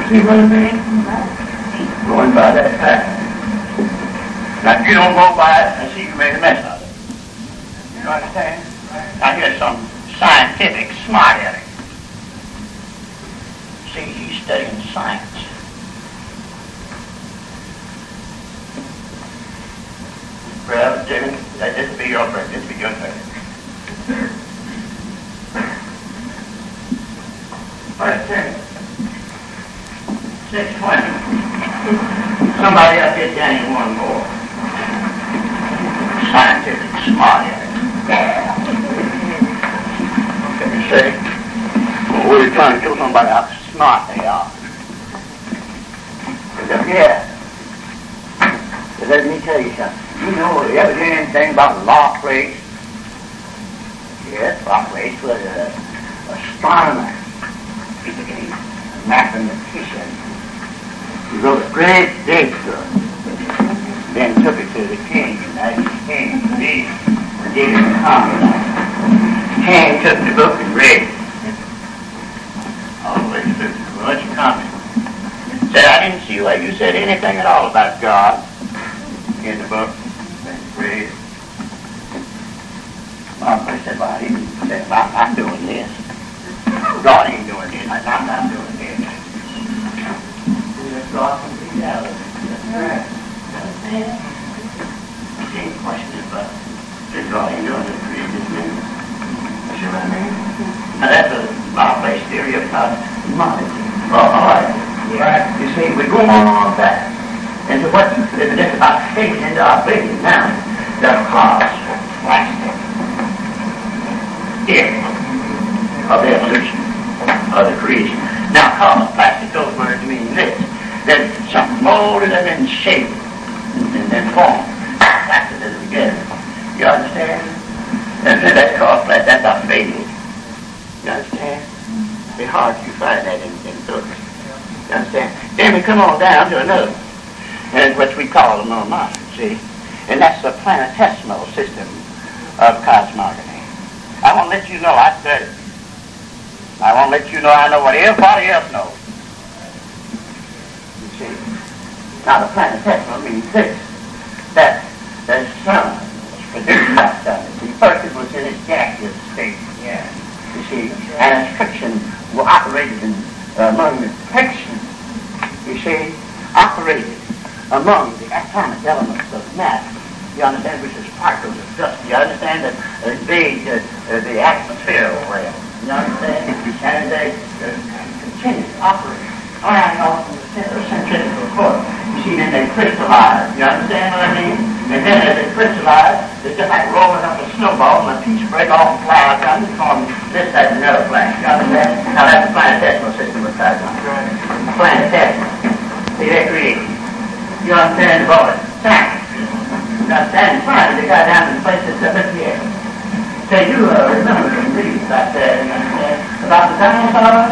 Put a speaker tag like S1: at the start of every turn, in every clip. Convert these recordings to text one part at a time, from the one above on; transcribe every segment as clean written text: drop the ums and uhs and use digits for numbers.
S1: See what I mean? Going by that path. Now, if you don't go by it, I see you made a mess of it. You understand? Now, here's some scientific smart aleck. See, he's studying science. Well, Jimmy, this will be your friend. This will be your friend. All right, Jimmy. 620. Somebody up here, Danny, one more. Scientific smart aleck. Let me say, well, we're trying to kill somebody how smart they are. Yeah. But let me tell you something. You know, you ever hear anything about Laplace? Yes, Laplace was an astronomer, a mathematician. He wrote a great big book. Then took it to the king, and as the king read it, and gave him a comment. The king took the book and read it. All the way through, a bunch of comments. Said, I didn't see where you said anything at all about God in the book. Read it. I said, well, he said, I'm not doing this. God ain't doing this. I'm not doing this. There's God from reality. That's right. She ain't questioning about it. God ain't doing this. Created this man. See what I mean? Now that's a Laplace theory of cosmology. All right. Yeah. You see, we're going on back. And so what it's about taking into our thinking now, the cause plastic theory of the evolution of the creation. Now, cause plastic, those words mean this, that something molded and then shaped and formed, plastic as together. You understand? And so that's called plastic. That's our failure. You understand? It'd be hard to find that in books. You understand? Then we come on down to another, and which we call the normal, see? And that's the planetesimal system of cosmogony. I want to let you know I studied it. I want to let you know I know what everybody else knows. You see? Now the planetesimal means this, that the sun was produced by sun. See, first it was in its gaseous state, you see, and its friction operated among the friction, you see, operated among the atomic elements of matter. You understand, which is particles of dust. You understand that the atmosphere realm. You understand? And they continue to operate around off in the centrifugal force. You see, then they crystallize. You understand what I mean? And then as they crystallize, it's just like rolling up a snowball and a piece break off and fly out and form this, that, and another flash. You understand? Now that's the planetesimal system of cosmology. Planetesimal. See, they're created. You understand the boy? Science. You understand? Finally, they got down to the place that's up here. Say, you remember the read about that, you understand? About the dinosaurs?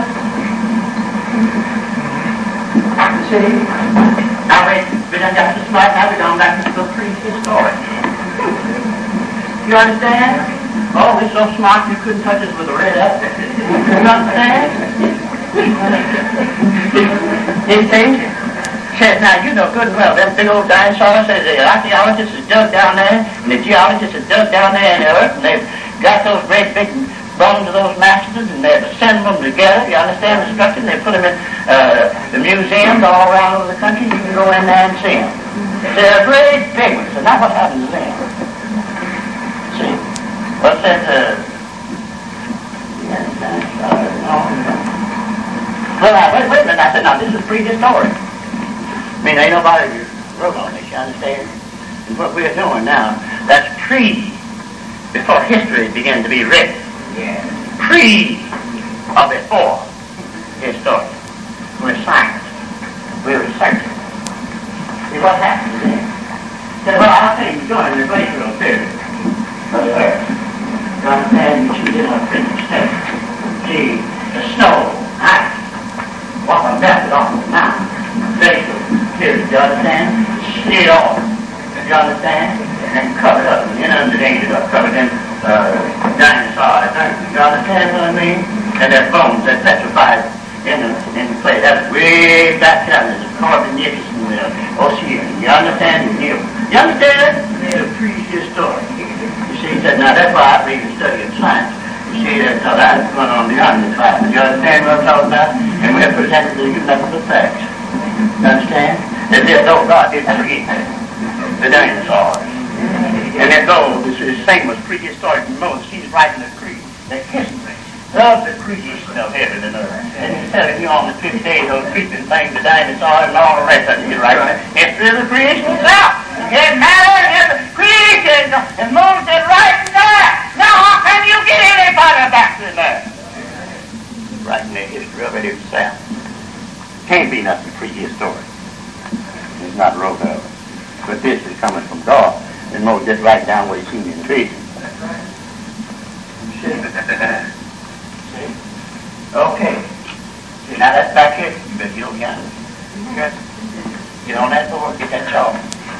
S1: You see? Now we done got so smart, now we gone back to the prehistoric. You understand? Oh, we're so smart you couldn't touch us with a red apple. You understand? You see? Says, now, you know good and well, them big old dinosaurs, says the archaeologists have dug down there, and the geologists have dug down there in the earth, and they've got those great big bones of those mastodons, and they've assembled them together. You understand the structure? They put them in the museums all around over the country. You can go in there and see them. They're great big ones. So now what happens to them? See? What's that? Well, now, wait a minute. I said, now, this is prehistoric. I mean, ain't nobody wrote on this, you understand? And what we're doing now, that's before history began to be written. Yeah. Or before history. We're scientists. We're researchers. See what happens then? Say, well, I'll tell you, you're in the glacial period of the earth. You understand? You choose in a physical state. See, the snow, ice, what was melted off the mountain, glacial period, you understand? Slid off, you understand? And covered up, and inundated or covered in dinosaurs, you understand what I mean? And their bones, they're petrified in the play. That's way back down in the Corbin Nicholson Ocean. You understand? You understand? It's a prehistoric. You see, he said, now that's why I believe in studying science. You see, that's how that's going on beyond the science. You understand what I'm talking about? And we're presenting to you nothing but facts. You understand? As if though God didn't create the dinosaurs. And as though this thing was prehistoric to Moses, he's writing the history of the creation of heaven and earth. And he's telling you on the 5th day, those creeping things, the dinosaurs and all the rest of it, he's writing the history of the creation itself. It matters in the creation, and Moses is writing that. Now how can you get anybody back to that? Writing the history of it himself. Can't be nothing prehistoric. It's not wrote of. But this is coming from God. And Moses just write down what he's seen in the vision. See? Okay. See, now that's back here. You better get on the island. Get on that board, get that chalk.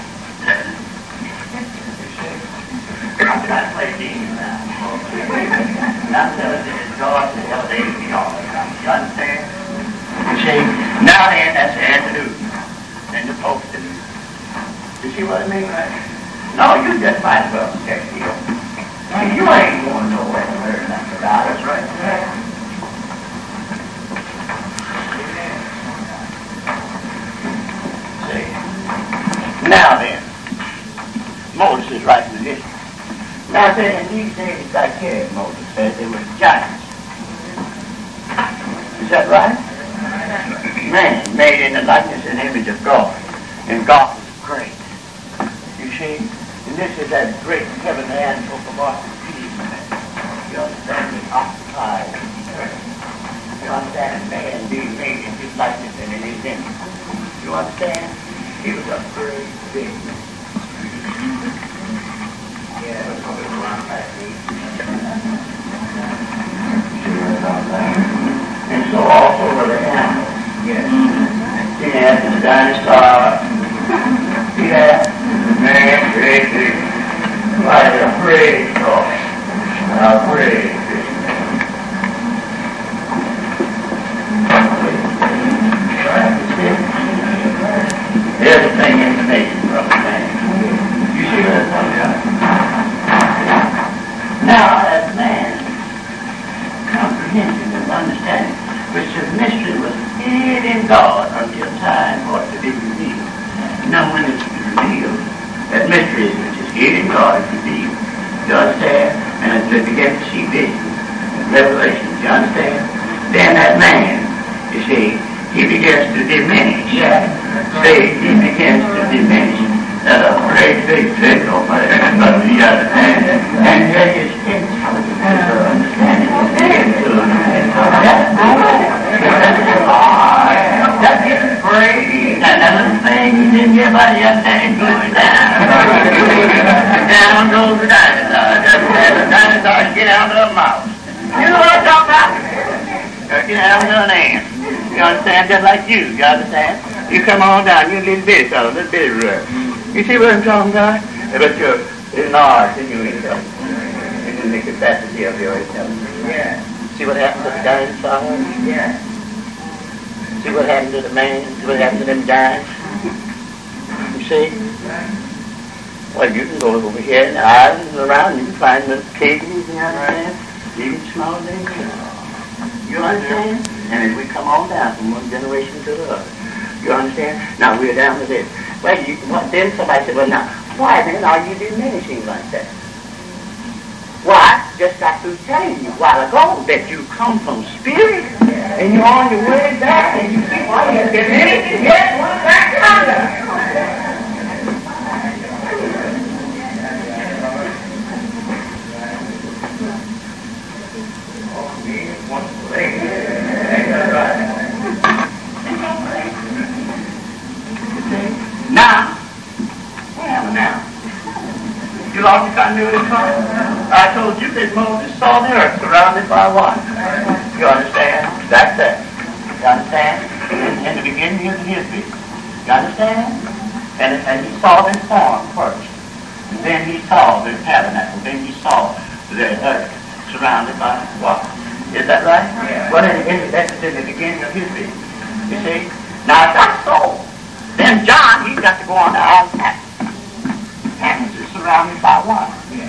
S1: I'm trying to play these now. Not telling this God to elevate me all the time. You understand? You see? Now then, that's the antidote. And the post-it. You see what I mean? No, you just might as well check here. You ain't going nowhere to learn nothing about it. That's right. See? Now then, Moses is writing the history. Now then, in these days back here, Moses said there were giants. Is that right? Man made in the likeness and image of God. And God was great. You see? And this is that great heavenly anthropomorphic. You understand? It occupies the earth. You understand? Man being made in his likeness and in his image. You understand? He was a great big man. Yeah, that's what it was around like this. And so also were the animals. Yes. Yeah, the dinosaurs. Yeah. Man, crazy. Like a praise God. A praise. Everything information from the man. You see what I'm talking about? Now, as man, comprehension and understanding, which the mystery was hid in God until time for it to be revealed. Now, when it's revealed, that mystery which is hid in God is revealed. You understand? And as they begin to see visions and revelations, you understand? Then that man, you see, he begins to diminish. Yeah. See, he begins to diminish. That's a great big signal, but you understand? And there is intelligence or understanding of that is great. That little thing you didn't get by the other day going down. Down goes the dinosaur. The dinosaur get out of the mouse. You know what I'm talking about? Get out of an ant. You understand? Just like you. You understand? You come on down. You're a little bitty fellow, a little bitty rough. You see what I'm talking about? But you're enlarged in your intelligence. In the capacity of your intelligence. Yeah. See what happened to the dinosaurs? Yeah. See what happened to the man? See what happened to them giants? You see? Well, you can go over here in the islands around. You can find little caves, you understand? Even small things. You understand? And as we come on down from one generation to the other. You understand? Now we're down to this. Well, then somebody said, well, now, why then are you diminishing like that? Why? Just got through telling you a while ago that you come from spirit and you're on your way back and you keep on diminishing yet one back under. Now, you lost your continuity from it? I told you that Moses saw the earth surrounded by water. You understand? That's it. You understand? In the beginning of his vision. You understand? And he saw them form first. And then he saw the tabernacle. Then he saw the earth surrounded by water. Is that right? Yeah. Well, that's in the beginning of his vision. You see? Now, if that's so, then John, he's got to go on to Isle of Patmos. Patmos is surrounded by water. Yeah.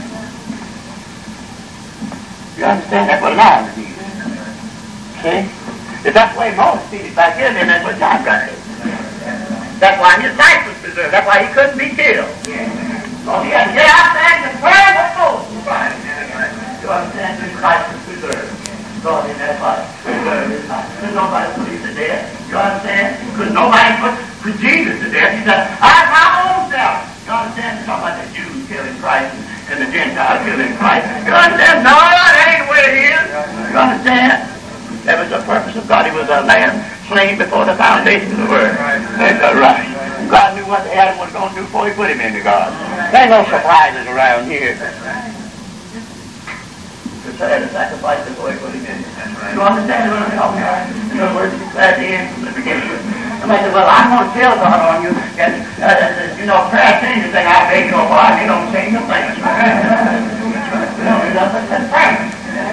S1: You understand? That's what land is. See? If that's the way Moses did it back here, then that's what John got to do. That's why his life was preserved. That's why he couldn't be killed. Oh, he had to get out there and confirm what Moses was. You understand? His life was preserved. God in that life preserved his life. Could nobody put him to death. You understand? Could nobody put Jesus to death. He said, I have my own self. You understand? It's talking about the Jews killing Christ and the Gentiles killing Christ. You understand? No, that ain't the way it is. You understand? That was the purpose of God. He was a lamb slain before the foundation of the world. That's right. God knew what Adam was going to do before he put him into God. There ain't no surprises around here. To say the sacrifice before he put him in. You understand what I'm talking about? In other words, at the end from the beginning. Somebody said, well, I'm going to tell God on you. And, prayer changes thing. I beg your pardon. You don't change the thing. That's right.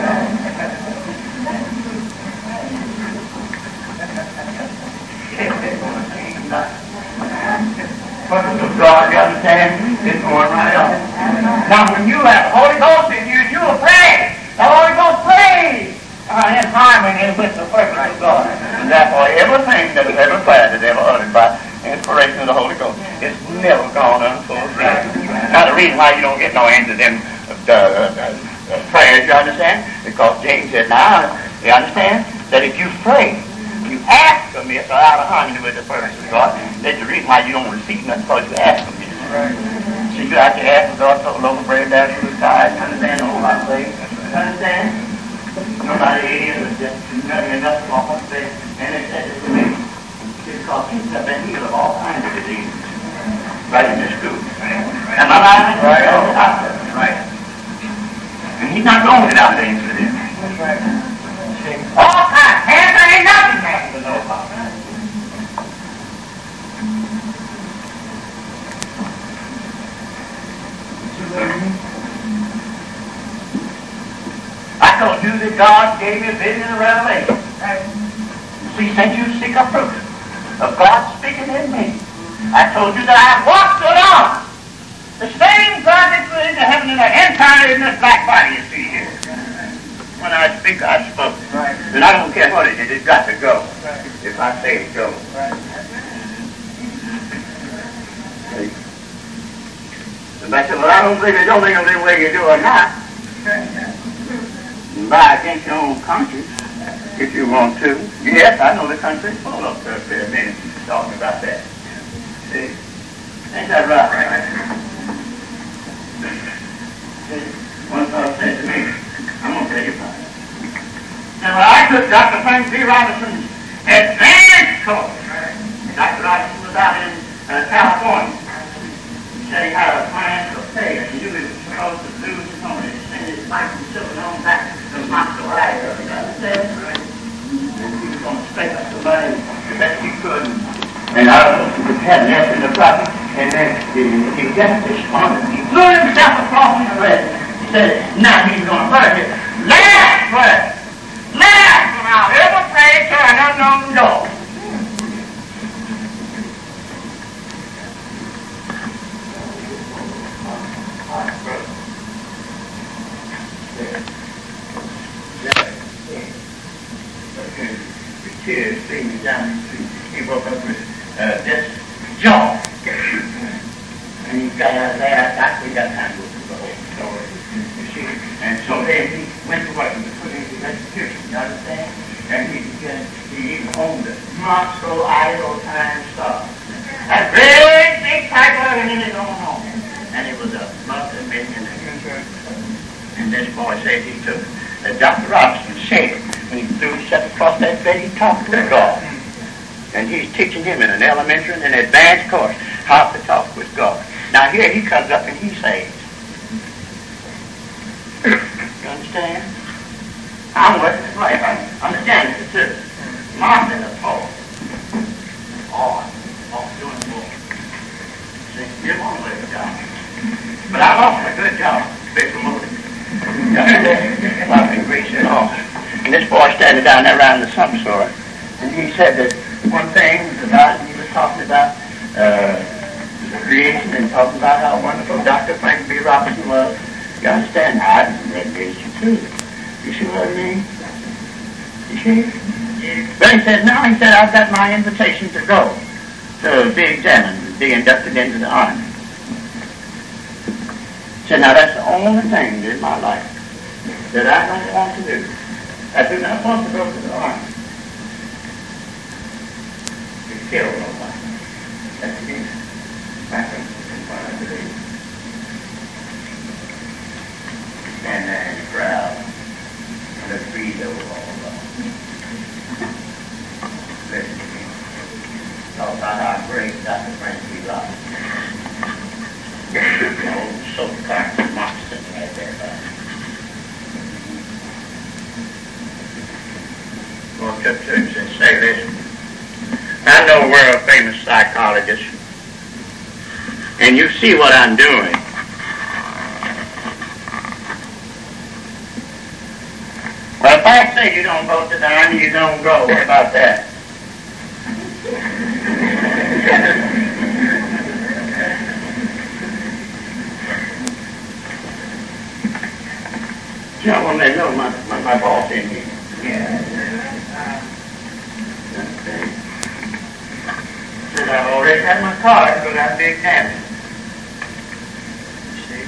S1: Purpose of God, you understand, is going right on. Now, when you have the Holy Ghost in you, you will pray. The Holy Ghost prays in harmony with the purpose of God. And therefore, everything that is ever prayed is ever uttered by inspiration of the Holy Ghost. It's never gone unfulfilled. Now, the reason why you don't get no answers in prayers, you understand? Because James said, now, you understand, that if you pray, you ask of me, so out of harmony with the purpose of God. That's the reason why you don't receive nothing, because you ask of me. Right. So you have to ask for God to lower bread down to the side. Understand the whole lot of things? Understand? Nobody is just nothing enough to walk up there. And it says it to me. Because people have been healed of all kinds of diseases. Right in this school. Am I right? Right. Right. And he's not going without the answer to this. That's right. All kinds. Cancer ain't nothing to know about. I told you that God gave me a vision and revelation. So he sent you to seek a proof of God speaking in me. I told you that I have walked along the same God that put into heaven and earth, incarnated in this black body you see here. When I speak, I spoke. Right. And I don't care what it is, it's got to go. Right. If I say it, go. Right. Somebody said, well, I don't think of the way you do or not. You lie against your own conscience, if you want to. Yes, I know the country's full of fair men talking about that. See? Ain't that right? See? One fellow said to me, I'm going to tell you about it. Now, when I took Dr. Frank B. Robinson's advanced course, Dr. Robinson was out in California. He said he had a plan to pay, and he knew he was supposed to lose his home, and he sent his wife and children home back to Moscow, Idaho. You understand? And he was going to spend up the money the best he could. And I had an F in the project, and then he just responded. He threw himself across the red. He said, now he's going to pray it. Last prayer. Last one I'll ever pray to an unknown door. The tears streaming down his cheeks. He woke up with this jaw. And he got out of there. I got time to go through the whole story. You see? And so then he went to work and put into execution. You understand? And he even owned it. Moscow, Idaho, Times Star. A great big typewriter in his own home. And it was a multi-millionaire. And this boy said he took Dr. Robinson said when he threw himself across that bed, he talked to God. And he's teaching him in an elementary and an advanced course how to talk with God. Now here he comes up and he says, you understand? I'm working this life. I understand this too. Martha and Paul. Doing more. See, you're on the way to job. But I lost a good job. Big promoted. And this down there around the slump store, and he said that one thing about, he was talking about creation and talking about how wonderful Dr. Frank B. Robinson was. You understand? I read creation too. You see what I mean? You see? But he said, now he said, I've got my invitation to go to be examined, be inducted into the army. He said, now that's the only thing in my life that I don't want to do. I do not want to go to the army to kill nobody. That's against my principles and what I believe. Stand there in the crowd and the breeze over all along. Listen to me. Talk about how great Dr. Frank B. Robinson. The old soap Moxon had there. Walked up to him and said, say, listen, I know we're a famous psychologist, and you see what I'm doing. Well, if I say you don't go to the army, you don't go. What about that? You know, when they know my boss in here. Yeah. Said I've already had my card, but I'll be examined. See?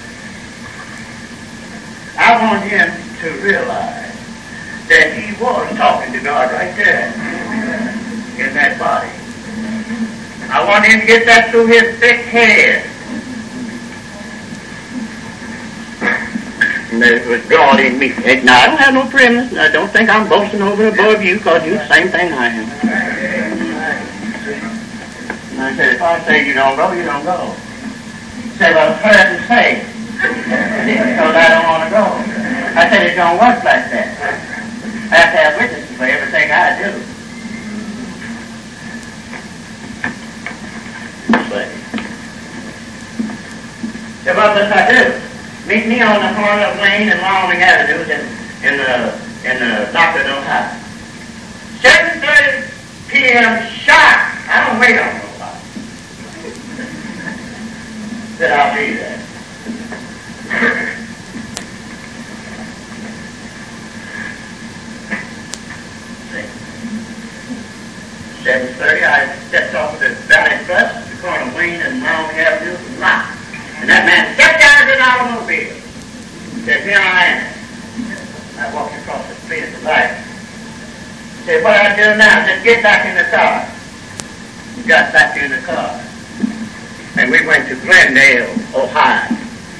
S1: I want him to realize that he was talking to God right there in that body. I want him to get that through his thick head. And it was God in me. Now, I don't have no premise. I don't think I'm boasting over above you, because you're the same thing I am. And I said, if I say you don't go, you don't go. He said, well, it's fair to say, because I don't want to go. I said, it don't work like that. I have to have witnesses for everything I do. So what must I do? Meet me on the corner of Lane and Wyoming Avenues in the Doctor Ohio. 7:30 p.m. sharp. I don't wait on nobody. Said I'll be there. 7:30, I stepped off of the valet bus, the corner of Wayne and Wyoming Avenues, and locked. And that man stepped out of his automobile. Said, here I am. I walked across the street at the light. He said, what I do now? Just get back in the car. We got back in the car. And we went to Glendale, Ohio.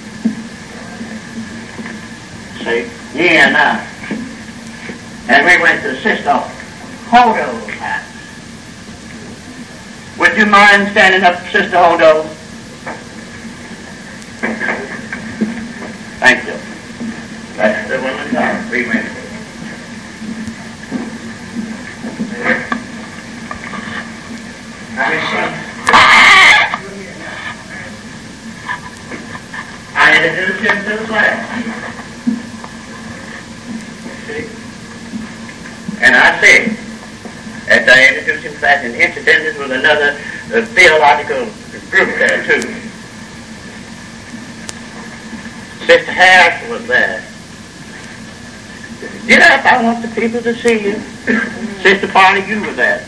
S1: See? Yeah, now. And we went to Sister Hodo's house. Would you mind standing up, Sister Hodo? Thank you. That's the woman's house. We went. I introduced him to the class. See? And I said, as I introduced him to the class, and incidentally with another theological group there too. Sister Harris was there. Get up, I want the people to see you. Sister Polly, you were there.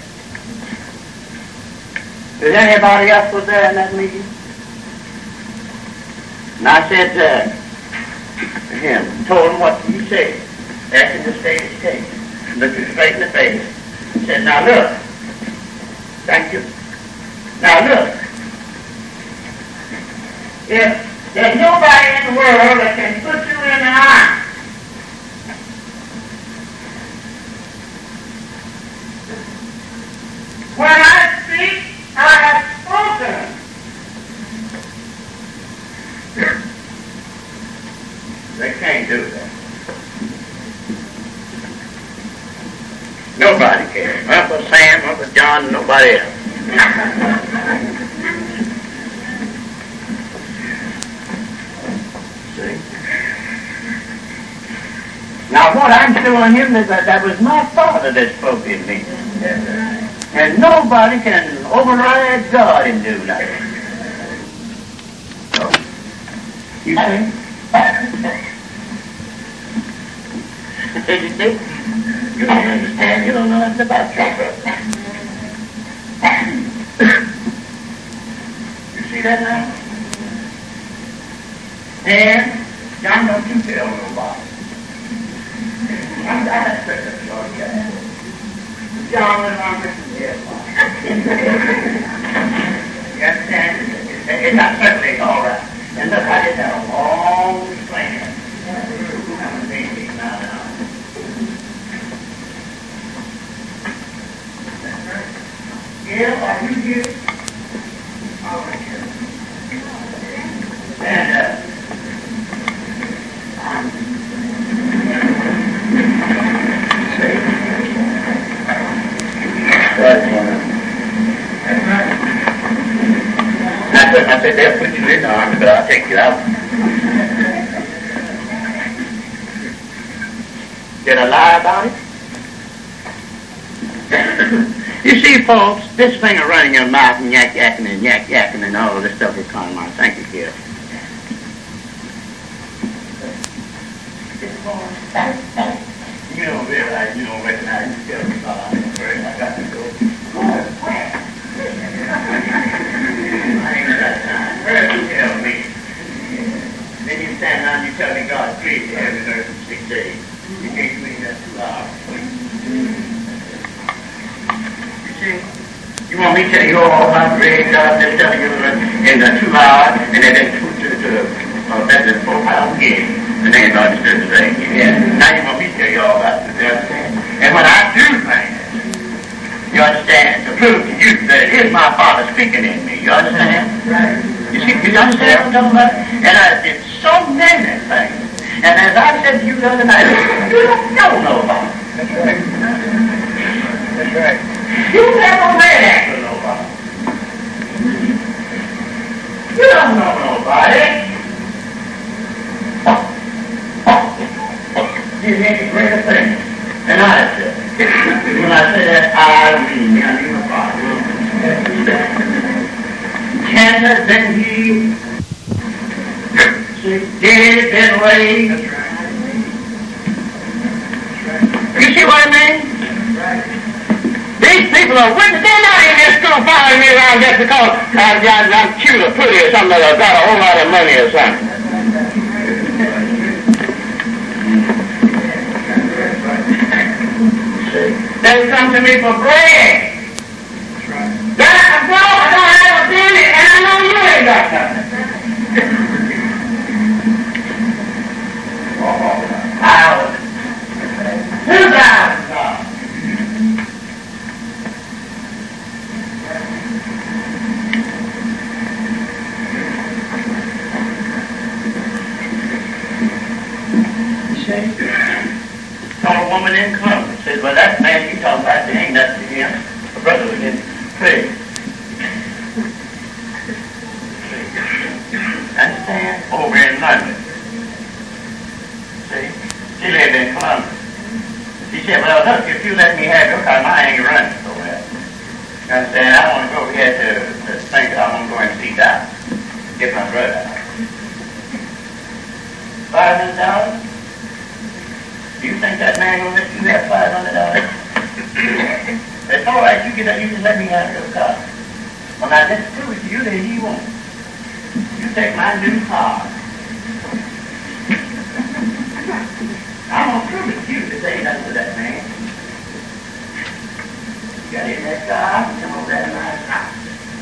S1: Is anybody else was there in that meeting? And I said to him, told him what he said, asked him to state his case, looked him straight in the face, and said, now look, thank you. Now look, if there's nobody in the world that can put you in the eye. When I speak, I have spoken. They can't do that. Nobody can. Uncle Sam, Uncle John, nobody else. Now Now what I'm showing him is that was my Father that spoke in me. And nobody can override God and do nothing. You see? You see? You don't understand. You don't know nothing about church. You see that now? And John, don't you tell nobody. I'm not certain of your guy. John and I'm here. You understand? It's not certainly all right. And look, I did that a long plan. Yeah, are you here? All right, here. And, I said, they'll put you in the army, but I'll take you out. Did I lie about it? You see, folks, this thing of running your mouth and yak-yakking and all of this stuff is kind of mine. Thank you, kid. You don't realize, you don't recognize yourself. I got to go. I ain't got time. Where you tell me? Then you stand around and you tell me God's created heaven and earth in 6 days. You can't do that 2 hours. You see? You want me to tell you all about great God that's telling you in the 2 hours and then 4,000 years. And they ain't understood the thing. Yeah. Now you want me to tell you all about it. And when I do things, you understand, to prove to you that it is my Father speaking in me. You understand? Right. You see, you understand what I'm talking about? And I did so many things. And as I said to you the other night, you don't know about it. That's right. That's right. You never read after nobody. You don't know nobody. You ain't the greater thing. And I said, when I say that, I mean my Father. Candace and he, did and raised. You see what I mean? These people are witness. They're not in this school following me around just because I'm cute or pretty or something, or got a whole lot of money or something. They come to me for bread. That's right. I don't have a penny, and I know you ain't got nothing. $2,000. You see? Saw a woman in Columbus. Said, well, that man you talking about, there ain't nothing to him. My brother was in prison. Understand? Over in London. See? She lived in Columbus. She said, well, look, if you let me have your car, I ain't running so well. You understand? I want to go over here to think I want to go and see that. Get my brother out. $500? Do you think that man will let you have $500? It's all right, you can let me have your car. When I just prove it to you, then he won't. You take my new car. I'm going to prove it to you that there ain't nothing to that man. You got in that car and come over that nice house.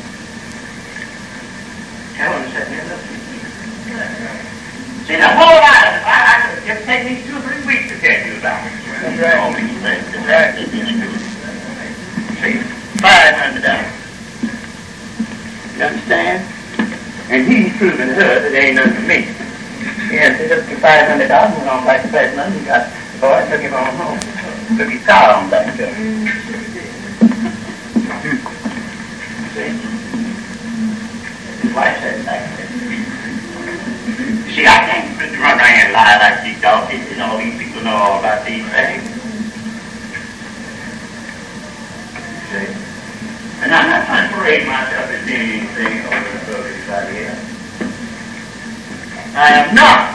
S1: Tell him to set me a look. See, the whole life, I could just take me 2 or 3 weeks to tell you about it. That's right. All these things. That's right. See, $500. You understand? And he's proving to her that there ain't nothing to me. Yeah, so took $500, went on back to Bedlam, he got the boy, took him on home. Took his car on back to him. See? His wife said back there. See, I can't run around and lie like these donkeys and all these people know all about these things. See? And I'm not trying to parade myself as being anything over and above anybody else. I am not.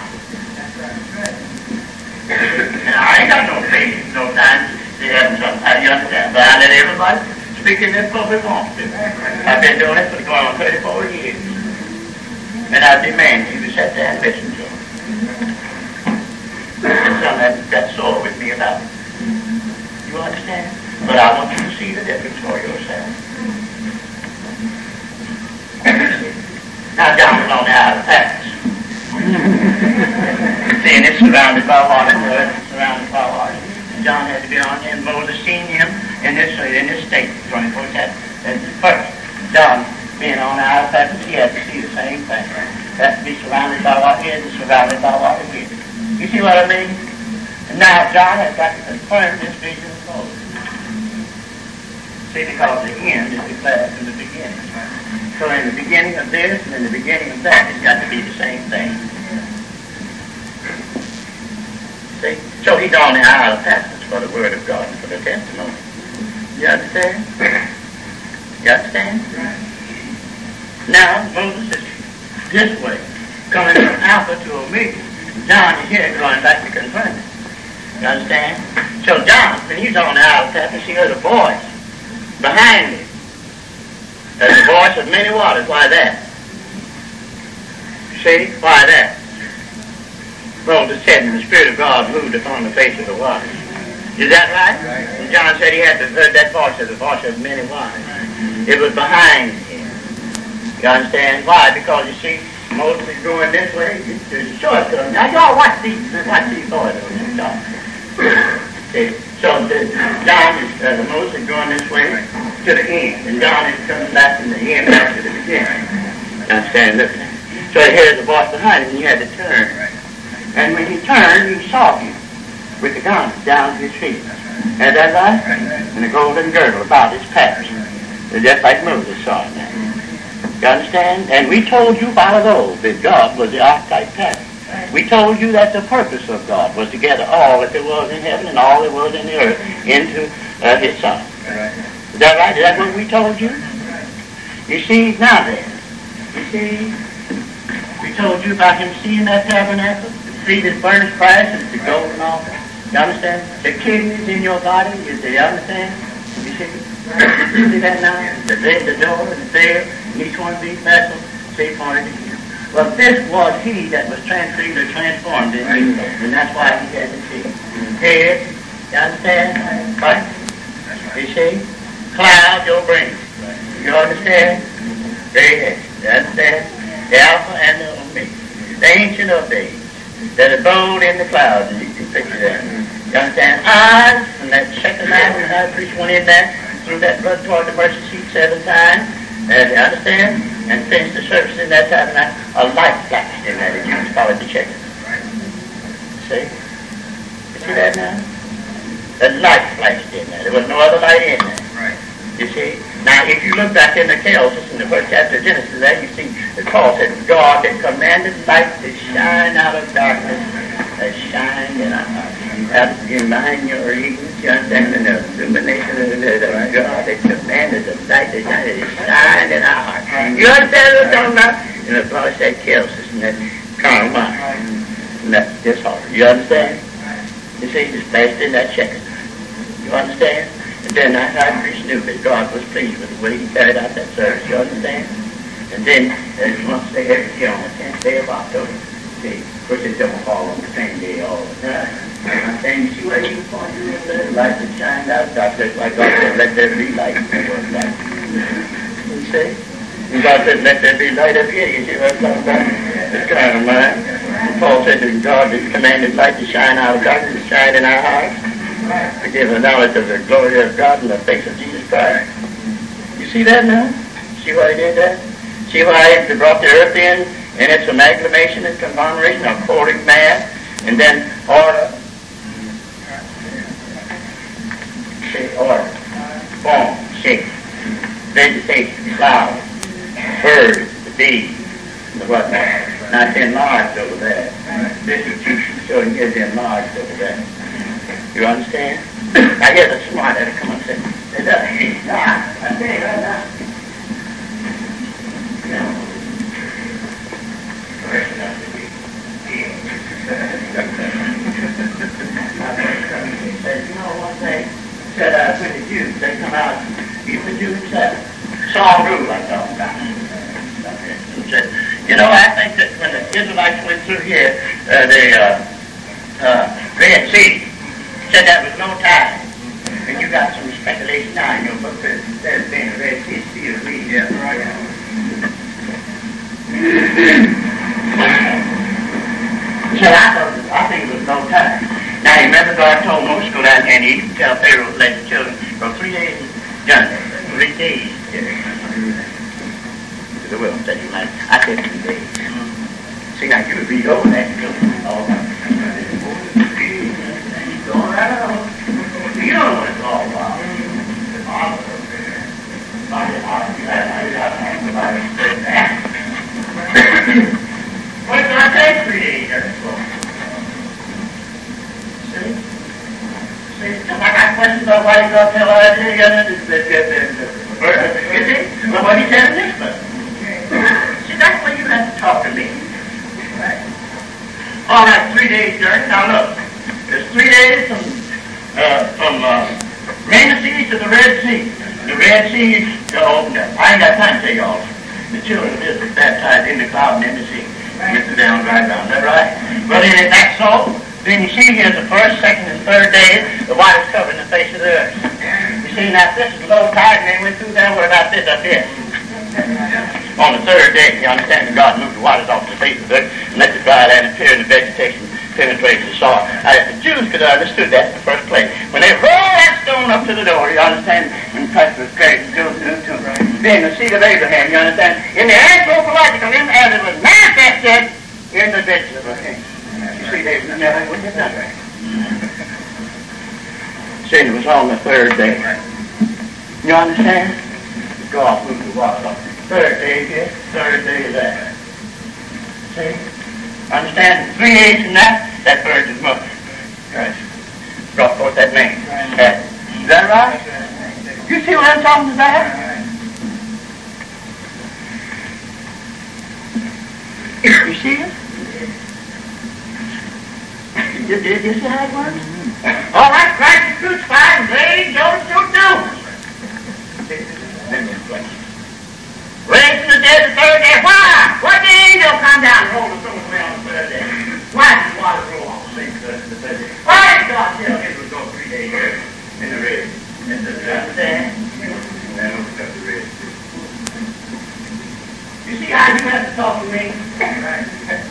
S1: And I ain't got no patience, no time to have sometimes, you understand, but I let everybody speak in this public wants to. I've been doing it for going on 34 years. And I demand you to sit there and listen to them. There's something that's sore with me about it. You understand? But I want you to see the difference for yourself. Now John was on the Isle of Patmos. Seeing it's surrounded by water, surrounded by water. John had to be on him. Moses seen him in this state, 24 chapters. That's the first. John being on the Isle of Patmos, he had to see the same thing. Has to be surrounded by what he is and surrounded by what he is. You see what I mean? And now John has got to confirm this vision of Moses. See, because the end is declared from the beginning. So in the beginning of this and in the beginning of that, it's got to be the same thing. See? So he's on the Isle of Patmos for the Word of God and for the testimony. You understand? You understand? Now, Moses is this way, coming from Alpha to Omega. John is here going back to confirm it. You understand? So John, when he's on the Isle of Patmos, he heard a voice behind him. There's a voice of many waters. Why that? See? Why that? Moses said, and the Spirit of God moved upon the face of the waters. Is that right? And John said he had heard that voice as the voice of many waters. It was behind him. You understand? Why? Because you see, Moses is going this way. There's a shortcut. Now y'all watch these boys. See? So John is, Moses is going this way to the end, and John is coming back from the end back to the beginning. You understand? Look. So he heard the voice behind him, and he had to turn. And when he turned, he saw him with the garment down to his feet. Is that right? And a golden girdle about his paps. Just like Moses saw him now. You understand? And we told you by old that God was the archetype pattern. We told you that the purpose of God was to gather all that there was in heaven and all that was in the earth into his Son. Is that right? Is that what we told you? You see, now then, you see, we told you about him seeing that tabernacle, see this furnace price and the golden altar. You understand? The kidneys in your body, you understand? You see? You see that now? The door and the veil, and each one of these vessels, see, pointed to him. Well, this was he that was transfigured or transformed in you, and that's why he had to see. Head, you understand? Right. You see? Cloud, your brain. You understand? Very head. You understand? The Alpha and the Omega. The Ancient of Days. That abode in the clouds, and you can picture that. You understand? Eyes, and that second eye when the high priest went in there, threw that blood toward the mercy seat 7 times. And you understand? And finished the service in that tabernacle. A light flashed in that, and you can follow the check. See? You see that now? The light flashed in there. There was no other light in there. Right. You see? Now, if you look back in the chaos in the first chapter of Genesis, there you see that Paul said, God had commanded light to shine out of darkness, has shined in our hearts. In mind your ignorance, you understand the illumination of God had commanded the light to shine, it shined in our hearts. You understand what I'm talking about? And the Paul said chaos and that carnal mind, and that disorder. You understand? You see, just flashed in that checker. You understand? And then that high priest knew that God was pleased with the way he carried out that service. You understand? And then, once they had to on the 10th day of October, see, of course it don't fall on the same day all the time. I'm saying, you see what he was pointing to? The light that shined out, God said, like God said, let there be light. There was light. You see? And God said, let there be light up here. You see what I'm talking about? This kind of mind. And Paul said that God had commanded light to shine out of darkness, to shine in our hearts, to give the knowledge of the glory of God in the face of Jesus Christ. You see that now? See why he did that? See why he brought the earth in its amalgamation and conglomeration of choric mass, and then order. See, order, form, shape, vegetation, flowers, birds, the bees, and the whatnot. Now it's enlarged over there. Distribution showing here's enlarged over there. You understand? Now here's a smart that'll come and say, I say right now. Said, you know one thing? Said when the Jews, they come out, even the Jews saw rule I talked about. Said, you know, I think that when the Israelites went through here, the Red Sea, said that was no time. And you got some speculation now in your book that there's been a Red Sea still reading. Yeah, right. So I think it was no time. Now you remember God told Moses to go down here and eat and tell Pharaoh to let the children go 3 days and done it. 3 days. The will said you might. I said 3 days. See now you would read over that too. All right. He's going right along. You don't know what it's all about. What did I say 3 days? See, I got questions about why you got to tell Isaiah. You see? Well, what he said in this book. See, that's why you have to talk to me. Right. All right, 3 days journey. Now look, there's 3 days from Rainy Sea to the Red Sea. The Red Sea opened up. I ain't got time to tell you all. The children of Israel baptized in the cloud and in the sea. Went down, right down. Is that right? Well, if that's so, then you see here's the first, second, and third day, the water's covering the face of the earth. You see, now this is low tide, and they went through there. What about this up here? On the third day, you understand, God moved the waters off the face of the earth and let the dry land appear and the vegetation penetrate the soil. Now, if the Jews could have understood that in the first place, when they roll that stone up to the door, you understand, when Christ was carried to being the seed of Abraham, you understand, in the anthropological as it was manifested in the vegetable kingdom. You see, they never would have done that. See, it was on the third day. You understand? God moved the water up. Third day here, third day there. See? Understand? 3 days from that virgin mother. Right. Brought forth that name. Is that right? You see what I'm talking about? You see it? You see how it works? All right, Christ is crucified and raised, don't shoot down. Raised from the dead the third day. Why? What did the angel come down and roll the stone away on the third day? Why did the water roll on the third day? Why did God tell him to go 3 days in the red? In the understand? That opens up the red. You see how you have to talk to me? Right.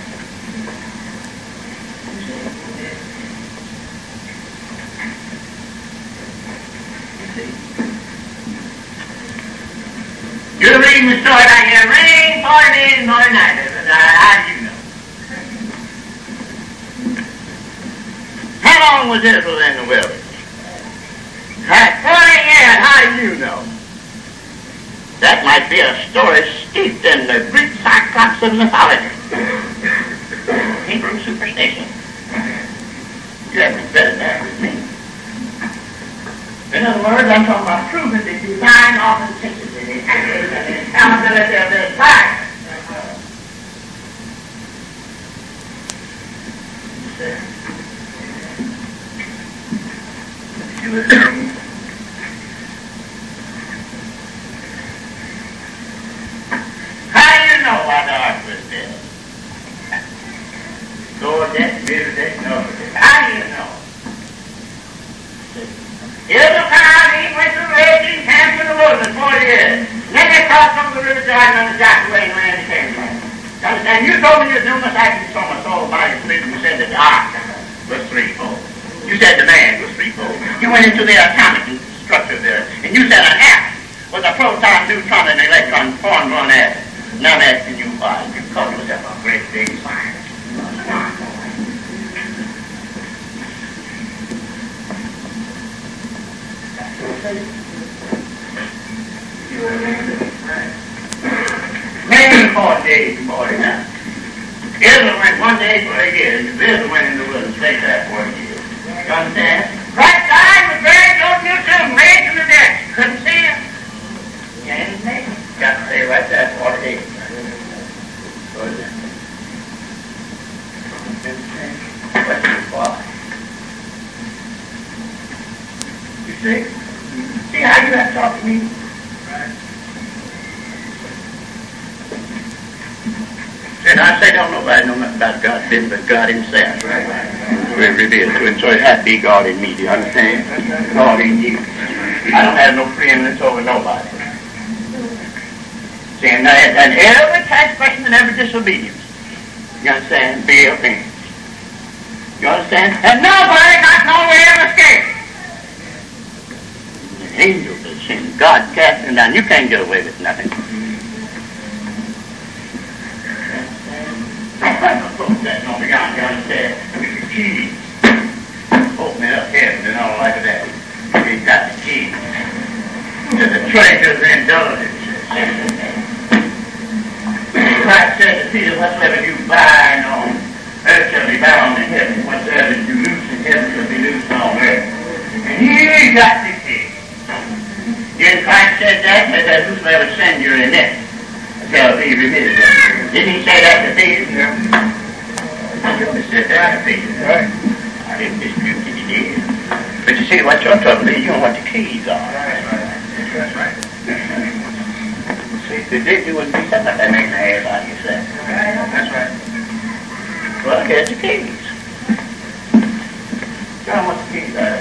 S1: You're reading the story back here. Rain 40 days and 40 nights. How do you know? How long was Israel in the wilderness? 40 years. How do you know? That might be a story steeped in the Greek cyclops of mythology. Hebrew superstition. You haven't better that with me. In other words, I'm talking about proving the divine authenticity and accountability of this fact. How do you know why the ark was dead? Lord, that bitter day, no. How do you know? Here's a crowd, he went to the raging camp in the wilderness 40 years. Then they crossed over the river Jordan on the Joshua and ran the camp. And you told me there's numerous actions from my soul by your spirit. You said that the ark was threefold. You said the man was threefold. You went into the atomic structure there, and you said an atom was a proton, neutron, and electron formed one atom. Now I'm asking you why. You call yourself a great big scientist. Maybe 4 days, 40 nights. Israel went one day for a year. Israel went in the wilderness, stayed there for a year. You understand? Christ died, was buried, go to yourself, raised from the dead. Couldn't see him. You ain't his name. Got to stay right there 40 days. What is that? What's your fault? You see? See how you have to talk to me? Right. And I say, don't nobody know nothing about God, but God himself. Right. We're revealed to him, so it has to be God in me, do you understand? God in you. I don't have no preeminence over nobody. See, and every transgression and every disobedience, you understand, be offended. You understand? And nobody got no way of escape. The angels that sin, God cast them down. You can't get away with nothing. No, you understand? With the keys. Open it up heaven and all like that. He's got the keys to the treasures and indulgences. Christ said to Peter, whatsoever you bind on earth shall be bound in heaven. Whatsoever you loose in heaven shall be loosed on earth. And he got the keys. Then Christ said that whosoever sins you in it shall be remitted. Didn't he say that to Peter? He said that to Peter. Right. I didn't dispute that he did. But you see, what your trouble is, you know what the keys are. That's right. See, if you did, you wouldn't be something like that making an ass out of yourself. That's right. Well, here's the keys. John, what the keys are?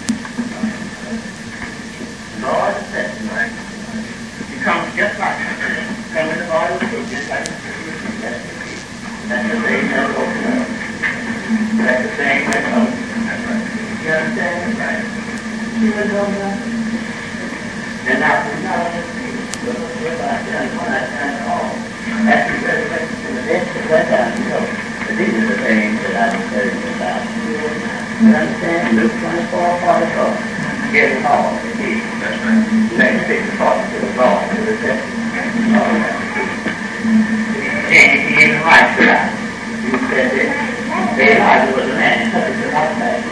S1: Lord, the blessing, right? He comes just like that. Come in the body of the truth, just like that. That's the thing that opens up. That's the thing that opens up. That's right. You understand? Right. See what's going on? And now, look like that, when I turn it off. After the resurrection to the dead, it went down to go. But these are the things that I was telling you about. You understand? Luke 24:44. Get it all. That's right. Next thing, talking to the law, to the testimony. All that. And he ain't right to that. You said that. Elijah was a man, so it's a lot back.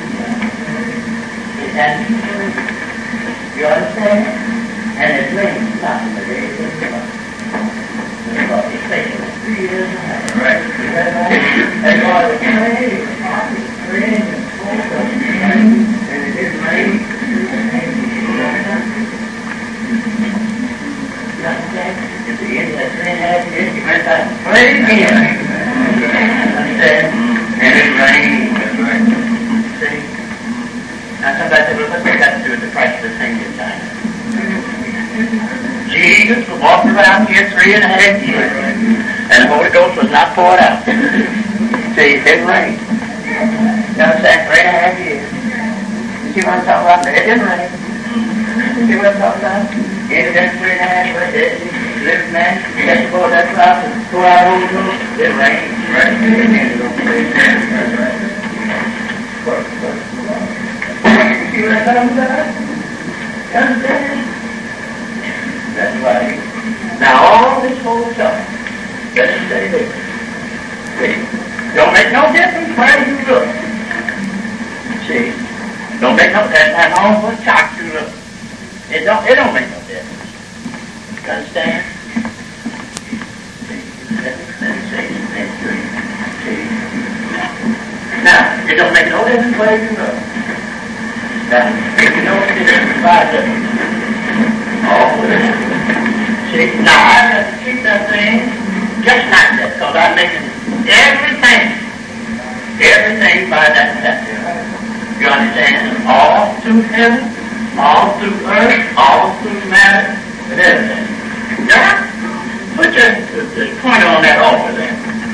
S1: You understand? And it rains not in the day of the sun. Because it's taken 3 years and a half. Right. And God was praying, and it didn't rain. You understand? At the end of that 3.5 years, he went back and prayed again. Understand? And it rained. That's right. See? Now somebody said, well, what's that got to do with the price of the thing in China? Jesus was walking around here 3.5 years, and the Holy Ghost was not poured out. See, it rained. You understand? 3.5 years. You see what I'm talking about? It didn't rain. You see what I'm talking about? It did 3.5 years. Living man, that's before that crop, and pour out Holy Ghost. It rained. Right? That's right. You see what I'm talking about? You understand? That's right. Now all this whole stuff, let's say this. See, don't make no difference where you look. See, don't make no difference at home what shock you look. It don't make no difference. You understand? See, let me say this to you. See. Now, it don't make no difference where you look. Now, if you know the difference by the all of it. See, now I have to keep that thing just like that, because I'm making everything by that step. You understand? All through heaven, all through earth, all through matter, and everything. Now, put your pointer on that altar there.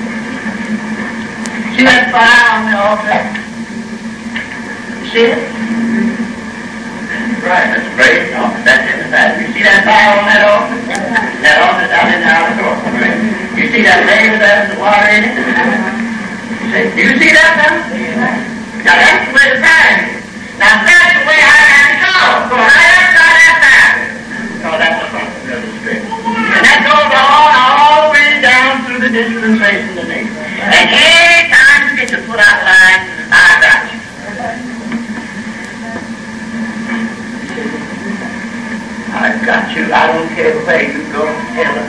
S1: See that fire on the altar? You see it? Right, that's great. Oh, that's in the back. You see that fire on that altar? That altar's out in the outer court. Right? You see that baby there with the water in it? Do you see that now? Now that's the way the fire is. Now that's the way I have to go. Go right outside that fire. So that's the function of the Spirit. And that goes on all the way down through the dispensation of nature. got you. I don't care where you go to heaven,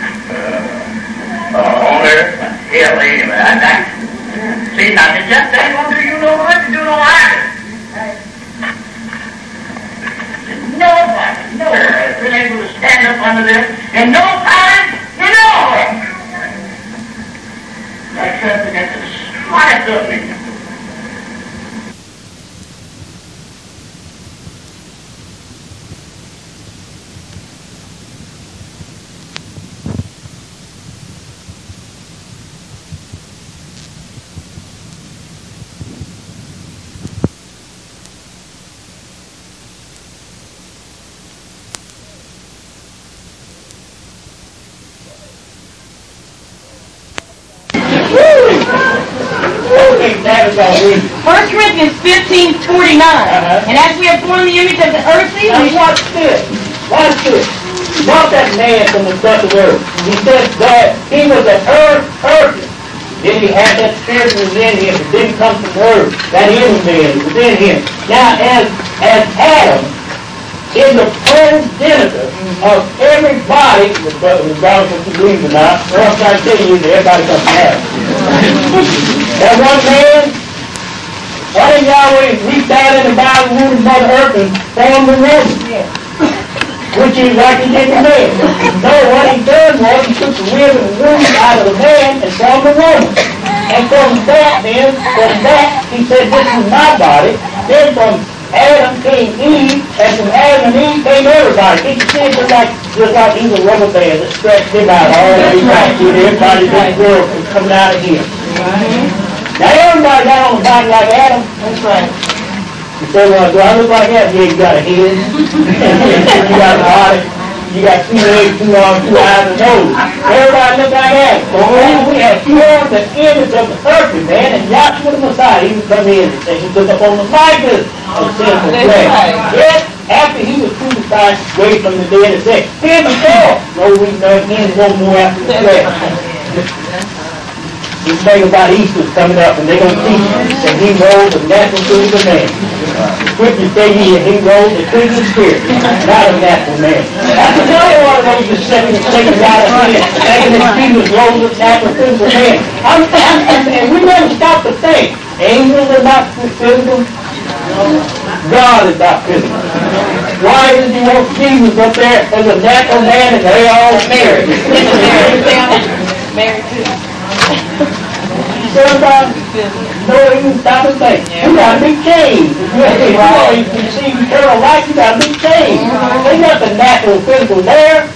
S1: on earth, hell, anywhere. See, now, it just ain't going to do you no good to do no harm. Nobody has been able to stand up under this in no time, you know. Except against the smartest of me.
S2: First Corinthians 15:29. And as we have borne the image of the earthly,
S3: now watch this. Watch this. Not that man from the dust of earth. He said that he was an earth person. Then he had that spirit within him. It didn't come from earth. That inner man within him. Now as Adam is the progenitor of everybody, regardless if you believe or not, or I'm trying to tell you that everybody comes from Adam. That one man, why didn't Yahweh reach down in the bottom of Mother Earth and form the woman? Which is like he did the man. No, what he done was he took the rib and the womb out of the man and formed the woman. And from that, he said, this is my body. Then from Adam came Eve, and from Adam and Eve came everybody. He said just like he's a rubber band that stretched him out all the way back to everybody in this world was coming out of him. Now everybody got on the body like Adam.
S2: That's right.
S3: You say, well, do I look like that? Yeah, you got a head. You got a body. You got 2 legs, 2 arms, 2 eyes, and nose. Everybody look like that. So we have formed the image of the earthly man, and Yahshua the Messiah, he was come in and say he took up on the likeness of sinful flesh. Yet, after he was crucified, raised from the dead, and said, here before, no weak, no in, no more after the flesh. This thing about Easter's coming up, and they're going to teach that he rose a natural physical man. The scriptures say he rose a physical spirit, not a natural man. That's another one of those that's taking right up here, thinking that Jesus rose a natural physical man. And we never stop to think, angels are not physical, God is not physical. Why did you want Jesus up there as a natural man and they all married?
S2: Married too.
S3: Sometimes, no, even stop and think. You gotta be changed. If you want to receive eternal life, you gotta be changed. There's nothing natural physical there.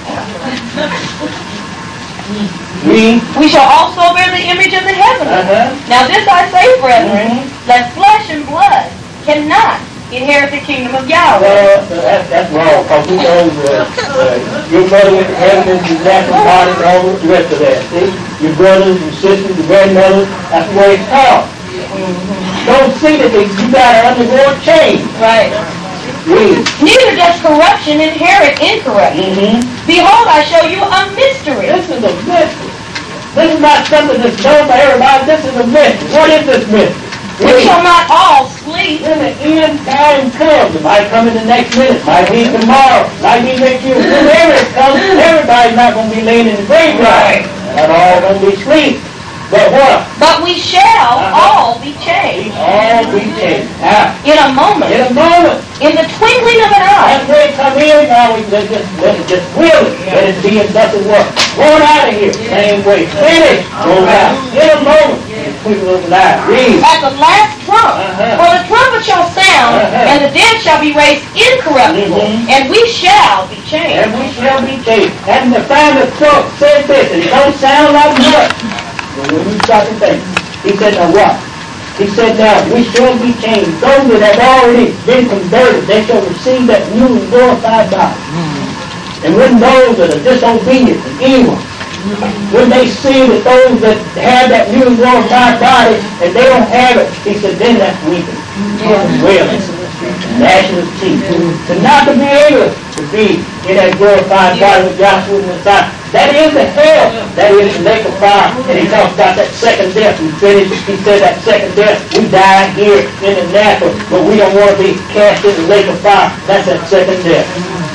S2: We shall also bear the image of the heavenly. Now this I say, brethren, that flesh and blood cannot inherit the kingdom of Yahweh.
S3: Well, that's wrong, because we know your mother went to heaven and your natural body and all the rest of that. See? Your brothers, your sisters, your grandmothers, that's the way it's taught. Don't see that you got to undergo a change.
S2: Right. Neither does corruption inherit incorruption. Behold, I show you a mystery.
S3: This is a mystery. This is not something that's known by everybody. This is a mystery. What is this mystery?
S2: We shall not all sleep.
S3: When the end time comes, it might come in the next minute, might be tomorrow, might be next year. Whenever it comes, everybody's not going to be laying in the graveyard. Not all going to be asleep. But what?
S2: But we shall all be changed.
S3: All be changed.
S2: In a moment.
S3: In a moment.
S2: In the twinkling of an eye.
S3: That's where it come in. Now we let it just will it. Let it be and nothing work. Going out of here. Same way. Finish. Go out. In a moment. Twinkle of an eye. Read.
S2: At the last trump. For the trumpet shall sound, and the dead shall be raised incorruptible, and we shall be changed.
S3: And we shall be changed. And the time of trump said this, and it don't sound like much. But when you stop and think, he said, now what? He said, now we shall be changed. Those that have already been converted, they shall receive that new and glorified body. And when those that are disobedient and evil, when they see that those that have that new and glorified body and they don't have it, he said, then that's weeping. Wailing. Gnashing of teeth. To not to be able to be in that glorified body with Yahshua the Messiah. That is the hell. That is the lake of fire. And he talks about that second death. He said that second death, we die here in the natural, but we don't want to be cast in the lake of fire. That's that second death.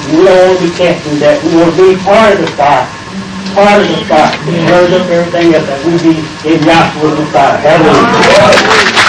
S3: We don't want to be testing that. We want to be part of the stock. Part of the stock. It hurts up everything else that we be in Yahshua Messiah. Hallelujah.